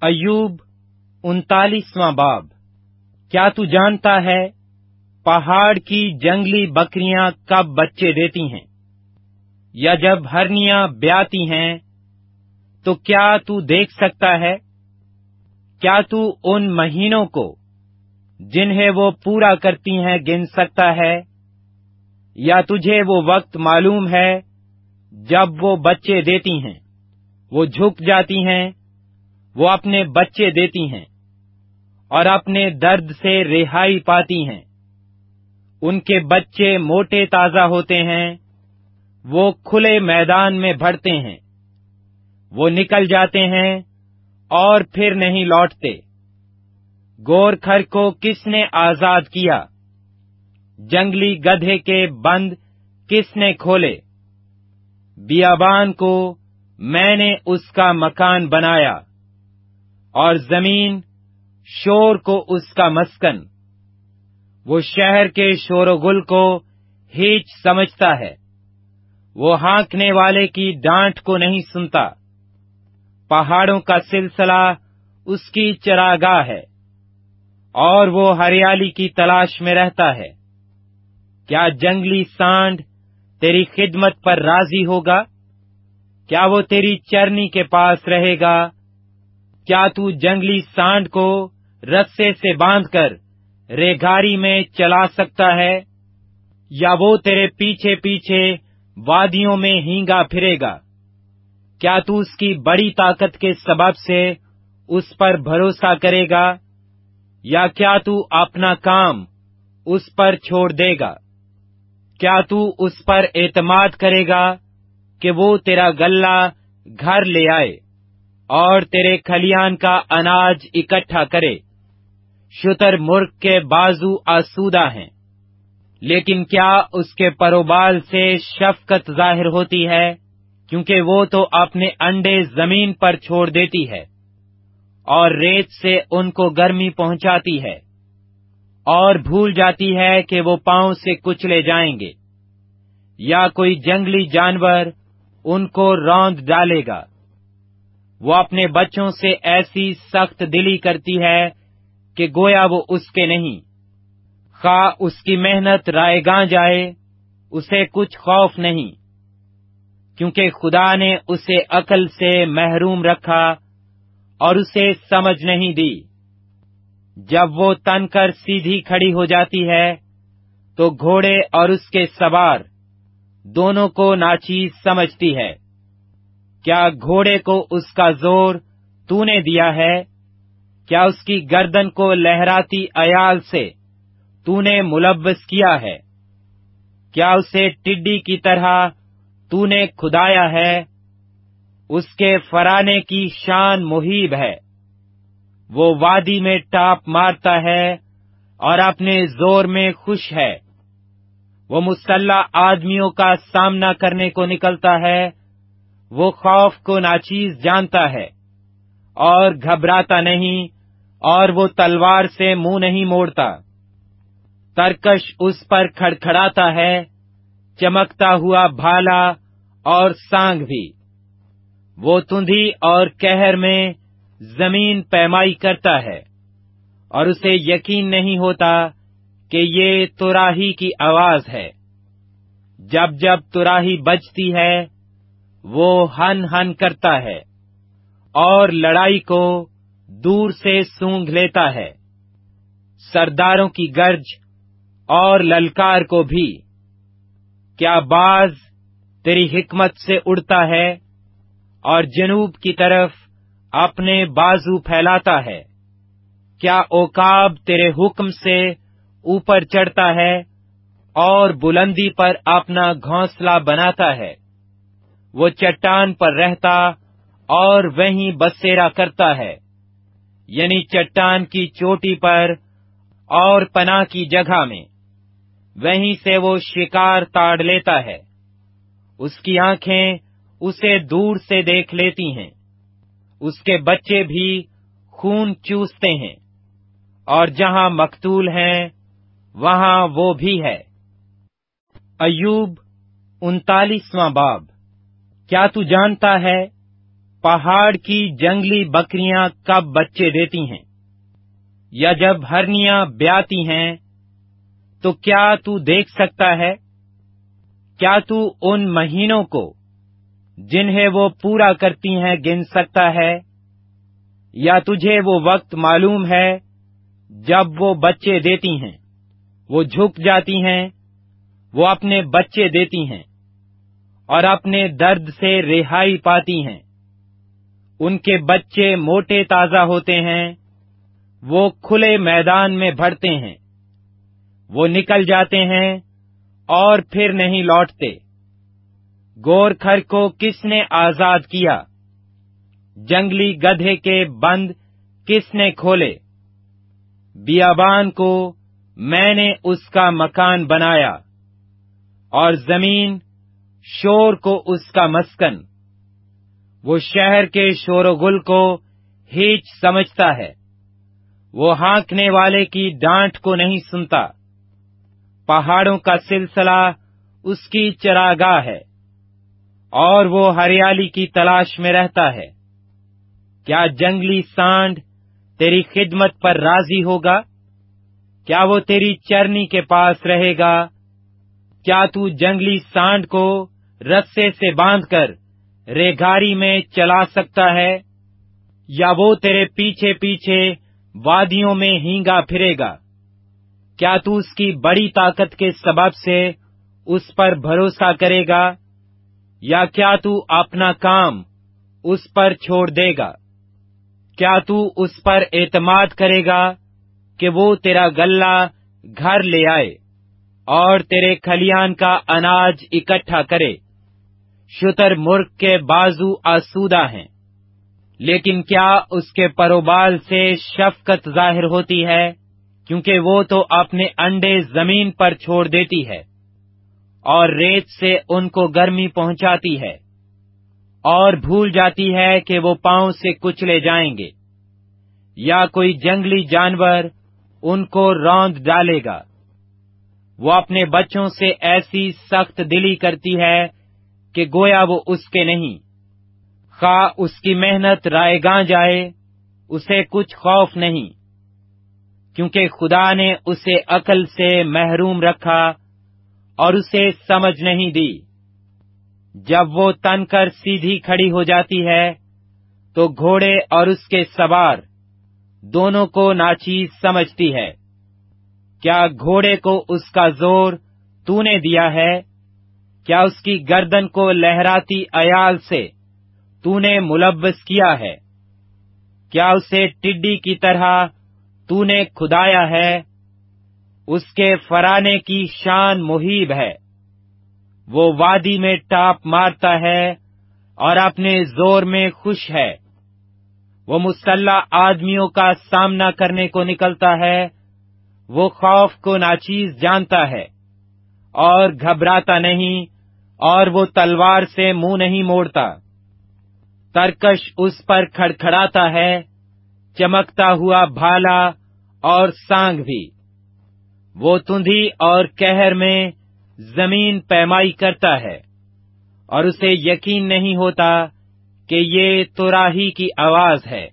ایوب 39واں باب۔ کیا تو جانتا ہے پہاڑ کی جنگلی بکریاں کب بچے دیتی ہیں، یا جب ہرنیاں بیاتی ہیں تو کیا تو دیکھ سکتا ہے؟ کیا تو ان مہینوں کو جنہیں وہ پورا کرتی ہیں گن سکتا ہے؟ یا تجھے وہ وقت معلوم ہے جب وہ بچے دیتی ہیں؟ وہ جھک جاتی ہیں، وہ اپنے بچے دیتی ہیں اور اپنے درد سے رہائی پاتی ہیں۔ ان کے بچے موٹے تازہ ہوتے ہیں، وہ کھلے میدان میں بڑھتے ہیں، وہ نکل جاتے ہیں اور پھر نہیں لوٹتے۔ گور کھر کو کس نے آزاد کیا؟ جنگلی گدھے کے بند کس نے کھولے؟ بیابان کو میں نے اس کا مکان بنایا، اور زمین شور کو اس کا مسکن۔ وہ شہر کے شور و گل کو ہیچ سمجھتا ہے، وہ ہانکنے والے کی ڈانٹ کو نہیں سنتا۔ پہاڑوں کا سلسلہ اس کی چراگاہ ہے، اور وہ ہریالی کی تلاش میں رہتا ہے۔ کیا جنگلی سانڈ تیری خدمت پر راضی ہوگا؟ کیا وہ تیری چرنی کے پاس رہے گا؟ کیا تو جنگلی سانڈ کو رسے سے باندھ کر ریگاری میں چلا سکتا ہے؟ یا وہ تیرے پیچھے پیچھے وادیوں میں ہینگا پھرے گا؟ کیا تو اس کی بڑی طاقت کے سبب سے اس پر بھروسہ کرے گا، یا کیا تو اپنا کام اس پر چھوڑ دے گا؟ کیا تو اس پر اعتماد کرے گا کہ وہ تیرا غلہ گھر لے آئے اور تیرے کھلیان کا اناج اکٹھا کرے؟ شتر مرغ کے بازو آسودہ ہیں، لیکن کیا اس کے پروبال سے شفقت ظاہر ہوتی ہے؟ کیونکہ وہ تو اپنے انڈے زمین پر چھوڑ دیتی ہے، اور ریت سے ان کو گرمی پہنچاتی ہے، اور بھول جاتی ہے کہ وہ پاؤں سے کچلے جائیں گے، یا کوئی جنگلی جانور ان کو روند ڈالے گا۔ وہ اپنے بچوں سے ایسی سخت دلی کرتی ہے کہ گویا وہ اس کے نہیں۔ خواہ اس کی محنت رائے گاں جائے، اسے کچھ خوف نہیں، کیونکہ خدا نے اسے عقل سے محروم رکھا اور اسے سمجھ نہیں دی۔ جب وہ تن کر سیدھی کھڑی ہو جاتی ہے تو گھوڑے اور اس کے سوار دونوں کو ناچیز سمجھتی ہے۔ کیا گھوڑے کو اس کا زور تو نے دیا ہے؟ کیا اس کی گردن کو لہراتی ایال سے تو نے ملوث کیا ہے؟ کیا اسے ٹڈی کی طرح تو نے کھدایا ہے؟ اس کے فرانے کی شان مہیب ہے، وہ وادی میں ٹاپ مارتا ہے اور اپنے زور میں خوش ہے۔ وہ مسلح آدمیوں کا سامنا کرنے کو نکلتا ہے، وہ خوف کو ناچیز جانتا ہے اور گھبراتا نہیں، اور وہ تلوار سے منہ نہیں موڑتا۔ ترکش اس پر کھڑکھڑاتا ہے، چمکتا ہوا بھالا اور سانگ بھی۔ وہ تندھی اور قہر میں زمین پیمائی کرتا ہے، اور اسے یقین نہیں ہوتا کہ یہ تراہی کی آواز ہے۔ جب جب تراہی بجتی ہے وہ ہن ہن کرتا ہے، اور لڑائی کو دور سے سونگھ لیتا ہے، سرداروں کی گرج اور للکار کو بھی۔ کیا باز تیری حکمت سے اڑتا ہے اور جنوب کی طرف اپنے بازو پھیلاتا ہے؟ کیا عقاب تیرے حکم سے اوپر چڑھتا ہے اور بلندی پر اپنا گھونسلہ بناتا ہے؟ وہ چٹان پر رہتا اور وہیں بسیرا کرتا ہے، یعنی چٹان کی چوٹی پر اور پناہ کی جگہ میں، وہیں سے وہ شکار تاڑ لیتا ہے۔ اس کی آنکھیں اسے دور سے دیکھ لیتی ہیں، اس کے بچے بھی خون چوستے ہیں، اور جہاں مقتول ہیں وہاں وہ بھی ہے۔ ایوب 39واں باب۔ کیا تو جانتا ہے پہاڑ کی جنگلی بکریاں کب بچے دیتی ہیں، یا جب ہرنیاں بیاتی ہیں، تو کیا تو دیکھ سکتا ہے؟ کیا تو ان مہینوں کو جنہیں وہ پورا کرتی ہیں گن سکتا ہے؟ یا تجھے وہ وقت معلوم ہے جب وہ بچے دیتی ہیں؟ وہ جھک جاتی ہیں، وہ اپنے بچے دیتی ہیں اور اپنے درد سے رہائی پاتی ہیں۔ ان کے بچے موٹے تازہ ہوتے ہیں، وہ کھلے میدان میں بڑھتے ہیں، وہ نکل جاتے ہیں اور پھر نہیں لوٹتے۔ گور کھر کو کس نے آزاد کیا؟ جنگلی گدھے کے بند کس نے کھولے؟ بیابان کو میں نے اس کا مکان بنایا، اور زمین شور کو اس کا مسکن۔ وہ شہر کے شور و گل کو ہیچ سمجھتا ہے، وہ ہانکنے والے کی ڈانٹ کو نہیں سنتا۔ پہاڑوں کا سلسلہ اس کی چراگاہ ہے، اور وہ ہریالی کی تلاش میں رہتا ہے۔ کیا جنگلی سانڈ تیری خدمت پر راضی ہوگا؟ کیا وہ تیری چرنی کے پاس رہے گا؟ کیا تو جنگلی سانڈ کو رسے سے باندھ کر ریگاری میں چلا سکتا ہے؟ یا وہ تیرے پیچھے پیچھے وادیوں میں ہینگا پھرے گا؟ کیا تو اس کی بڑی طاقت کے سبب سے اس پر بھروسہ کرے گا، یا کیا تو اپنا کام اس پر چھوڑ دے گا؟ کیا تو اس پر اعتماد کرے گا کہ وہ تیرا غلہ گھر لے آئے اور تیرے کھلیان کا اناج اکٹھا کرے؟ شتر مرغ کے بازو آسودہ ہیں، لیکن کیا اس کے پروبال سے شفقت ظاہر ہوتی ہے؟ کیونکہ وہ تو اپنے انڈے زمین پر چھوڑ دیتی ہے، اور ریت سے ان کو گرمی پہنچاتی ہے، اور بھول جاتی ہے کہ وہ پاؤں سے کچلے جائیں گے، یا کوئی جنگلی جانور ان کو روند ڈالے گا۔ وہ اپنے بچوں سے ایسی سخت دلی کرتی ہے کہ گویا وہ اس کے نہیں۔ خواہ اس کی محنت رائے گاں جائے، اسے کچھ خوف نہیں، کیونکہ خدا نے اسے عقل سے محروم رکھا اور اسے سمجھ نہیں دی۔ جب وہ تن کر سیدھی کھڑی ہو جاتی ہے تو گھوڑے اور اس کے سوار دونوں کو ناچیز سمجھتی ہے۔ کیا گھوڑے کو اس کا زور تو نے دیا ہے؟ کیا اس کی گردن کو لہراتی عیال سے تو نے ملوث کیا ہے؟ کیا اسے ٹڈی کی طرح تو نے کھدایا ہے؟ اس کے فرانے کی شان مہیب ہے، وہ وادی میں ٹاپ مارتا ہے اور اپنے زور میں خوش ہے۔ وہ مسلح آدمیوں کا سامنا کرنے کو نکلتا ہے، وہ خوف کو ناچیز جانتا ہے اور گھبراتا نہیں، اور وہ تلوار سے منہ نہیں موڑتا۔ ترکش اس پر کھڑکھڑاتا ہے، چمکتا ہوا بھالا اور سانگ بھی۔ وہ تندھی اور قہر میں زمین پیمائی کرتا ہے، اور اسے یقین نہیں ہوتا کہ یہ تراہی کی آواز ہے۔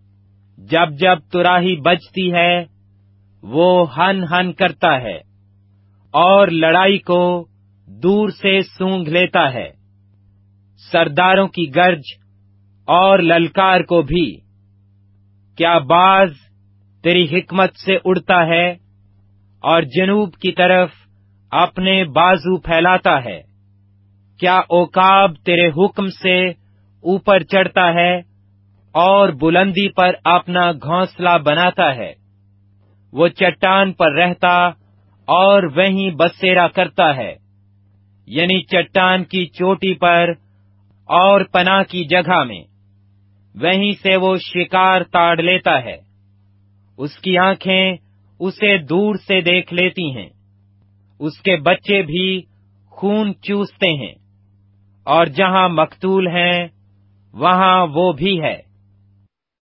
جب جب تراہی بجتی ہے وہ ہن ہن کرتا ہے، اور لڑائی کو دور سے سونگھ لیتا ہے، سرداروں کی گرج اور للکار کو بھی۔ کیا باز تیری حکمت سے اڑتا ہے اور جنوب کی طرف اپنے بازو پھیلاتا ہے؟ کیا عقاب تیرے حکم سے اوپر چڑھتا ہے اور بلندی پر اپنا گھونسلہ بناتا ہے؟ وہ چٹان پر رہتا اور وہیں بسیرا کرتا ہے، یعنی چٹان کی چوٹی پر اور پناہ کی جگہ میں، وہیں سے وہ شکار تاڑ لیتا ہے۔ اس کی آنکھیں اسے دور سے دیکھ لیتی ہیں، اس کے بچے بھی خون چوستے ہیں، اور جہاں مقتول ہیں وہاں وہ بھی ہے۔